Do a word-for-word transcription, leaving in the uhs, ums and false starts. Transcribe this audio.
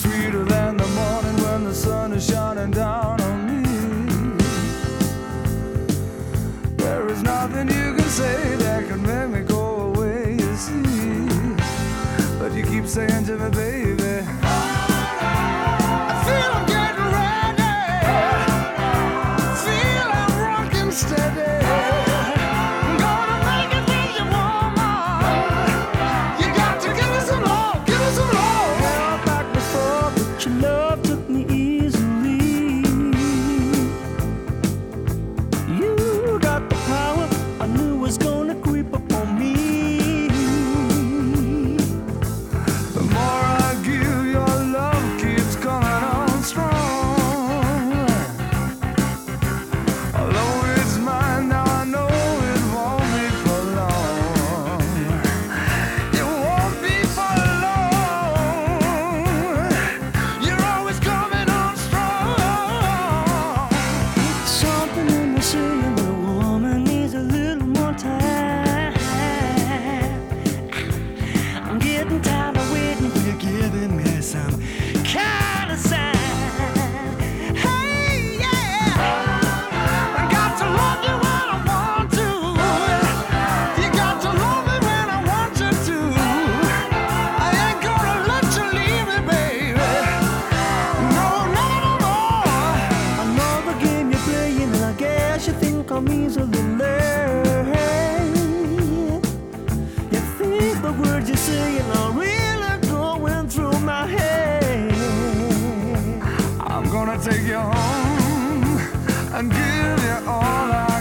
sweeter than the morning when the sun is shining down on me. There is nothing you can say that can make me go away, you see. But you keep saying to me, baby, I feel I'm getting ready, feel I'm rocking steady. I'm gonna make it with you, woman. You got to give me some love, give me some love. Held back before, but your love took me easily. You got the power I knew was gonna creep up on me. The more I give, your love keeps coming on strong. Although it's mine now, I know it won't be for long. It won't be for long. You're always coming on strong. Something in me saying the woman needs a little more time. I'm getting tired of waiting for you giving me some kind of sign. Hey, yeah, I got to love you when I want to. You got to love me when I want you to. I ain't gonna let you leave me, baby. No, no, no more. I know the game you're playing, and I guess you think I'm easily led. You think the words you're saying are really going through my head. I'm gonna take you home and give you all I